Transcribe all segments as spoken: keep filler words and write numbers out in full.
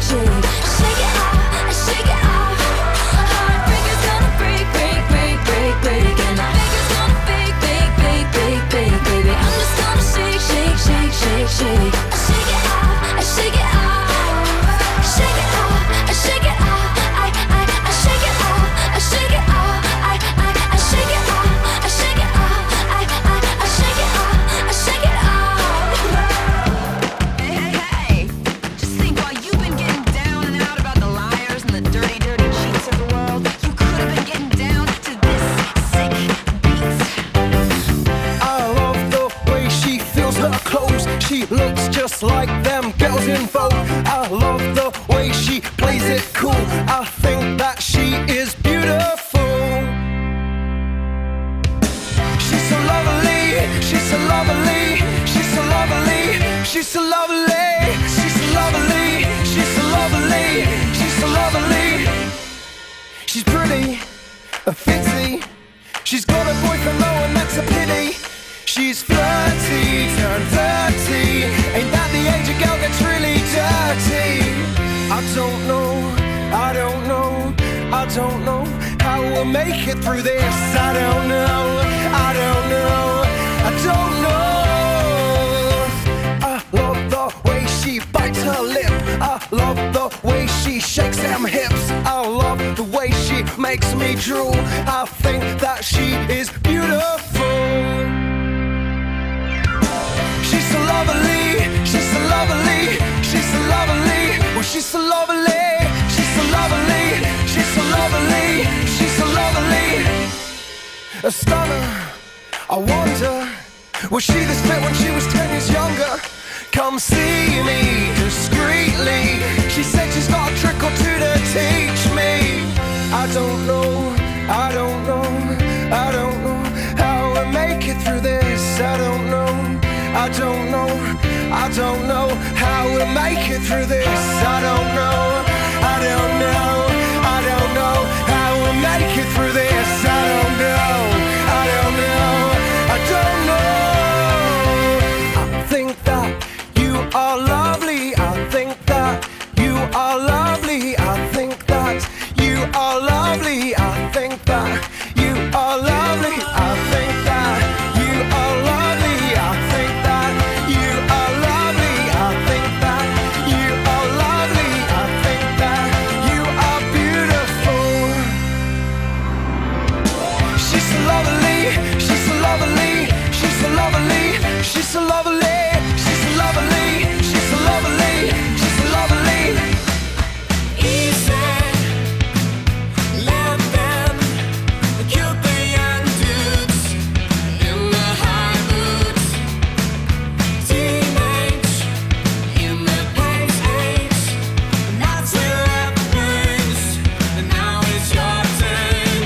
shake. Shake it off, shake it off. Heartbreaker's gonna break, break, break, break, break. And I think it's gonna fake, fake, fake, fake, fake, baby. I'm just gonna shake, shake, shake, shake, shake. I shake it off, I shake it off. Shake it off, I shake it off. I, I, I shake it off, I shake it off. I, I, I shake it off, I shake it off. I, I, I shake it off, I shake it off. Hey, hey, hey! Just think, while you've been getting down and out about the liars and the dirty, dirty cheats of the world, you could have been getting down to this sick beat. I love the way she feels her clothes. She looks just like them girls in Vogue. I love the way she plays it cool. I think that she is beautiful. She's so lovely, she's so lovely, she's so lovely, she's so lovely, she's so lovely, she's so lovely, she's so lovely. She's pretty, a fitzy. She's got a boyfriend though, and that's a pity. She's flirty, turned thirty. Ain't that the age a girl gets really dirty? I don't know, I don't know, I don't know how we'll make it through this. I don't know, I don't know, I don't know. I love the way she bites her lip. I love the way she shakes them hips. I love the way she makes me drool. I think that she is beautiful. She's so lovely, she's so lovely, she's so lovely. Oh, she's so lovely, she's so lovely, she's so lovely, she's so lovely. A stunner, I wonder, was she this fit when she was ten years younger? Come see me discreetly. She said she's got a trick or two to teach me. I don't know, I don't know, I don't know how we'll make it through this. I don't know, I don't know, I don't know how we'll make it through this. I don't know, I don't know, I don't know how we'll make it through this. I don't know, I don't know, I don't know. I think that you are lovely. I think that you are lovely. I think that you are lovely. I think that you are lovely. I think that you are lovely. I think that you are lovely. I think that you are lovely. I think that you are beautiful. She's so lovely. She's so lovely. She's so lovely. She's so lovely. She's so lovely. She's so lovely. She's so lovely. Easy, let them kill the young dudes in the high boots. Teenage in the pants age, that's where everything's, and now it's your turn.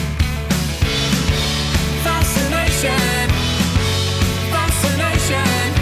Fascination, fascination.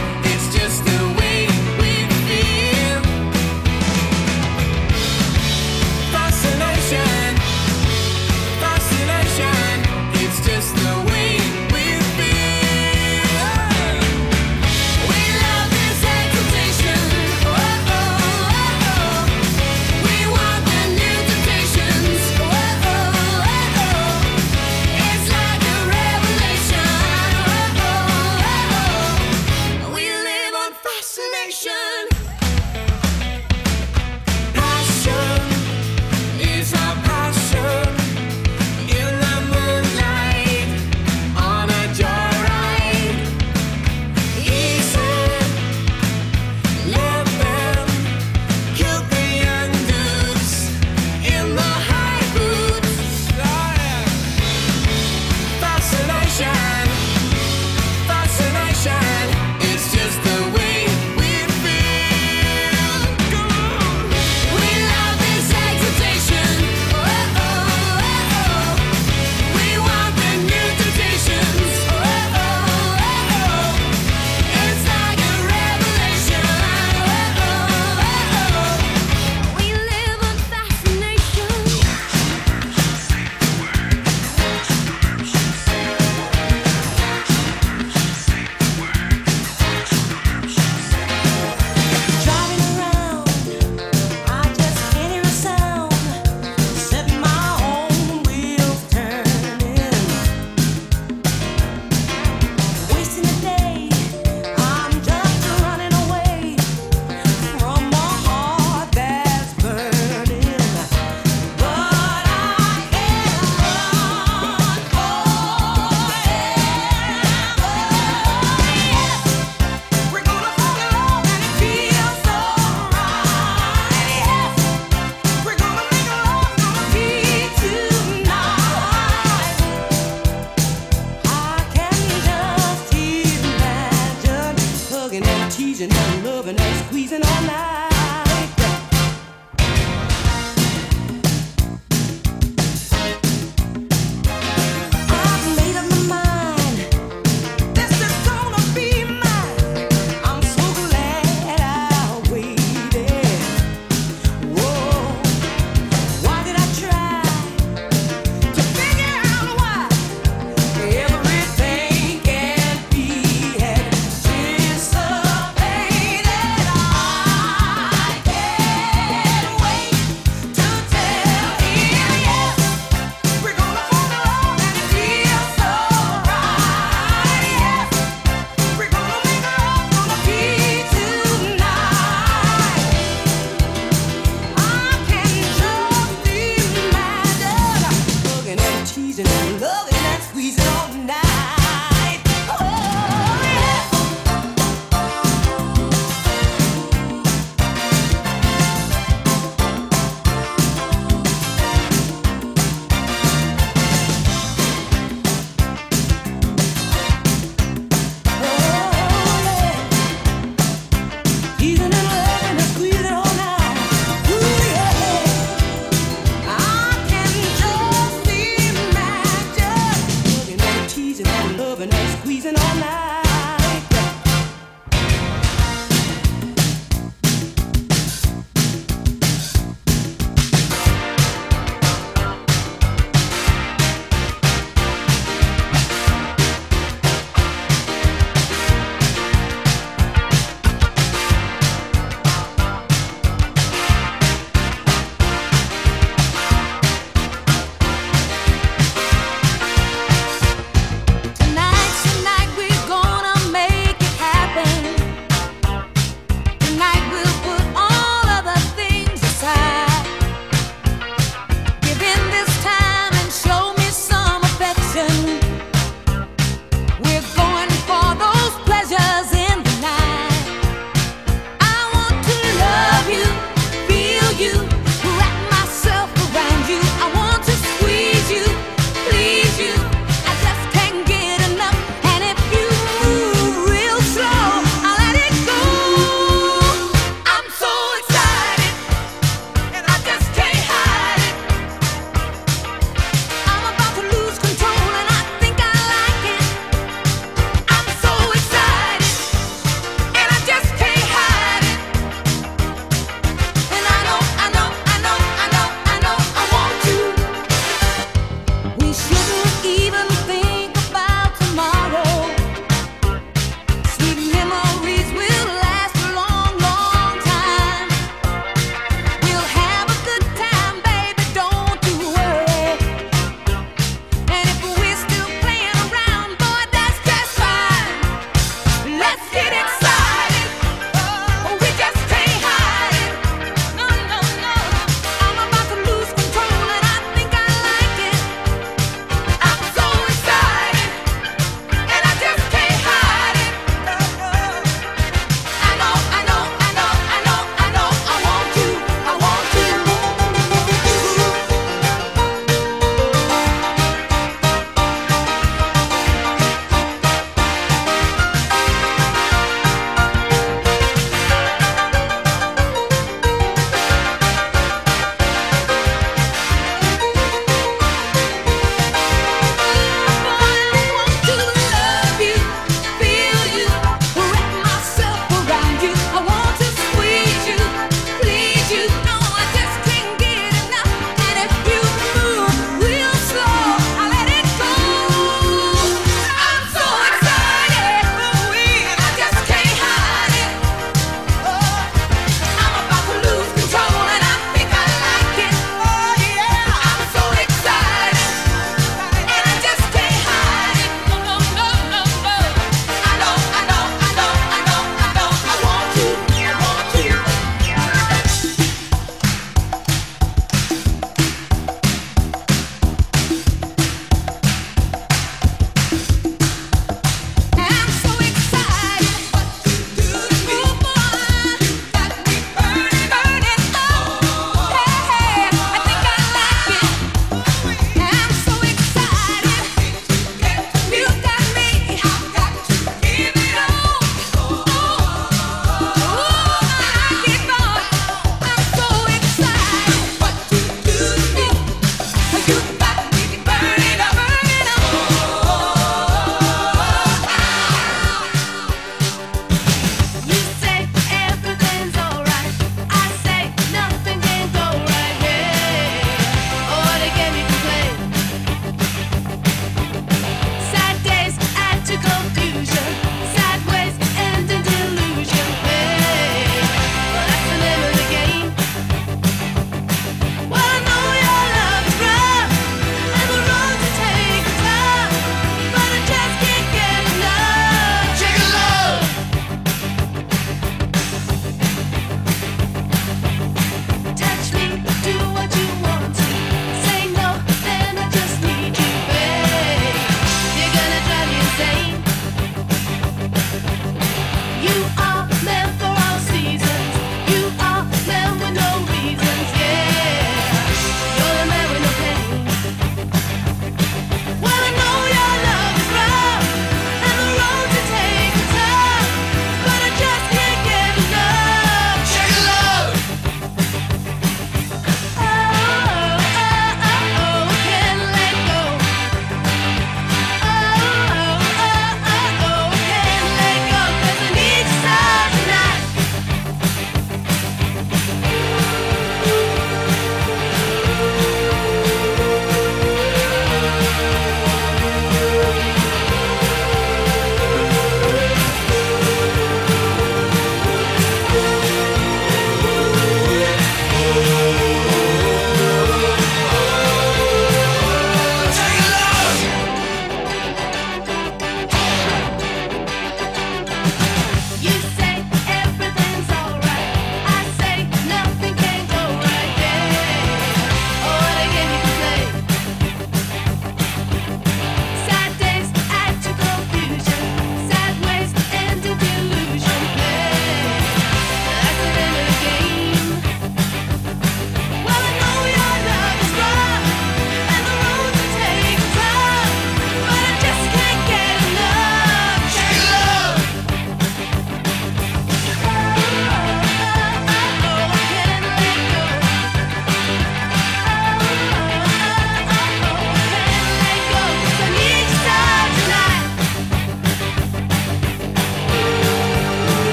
and gentlemen.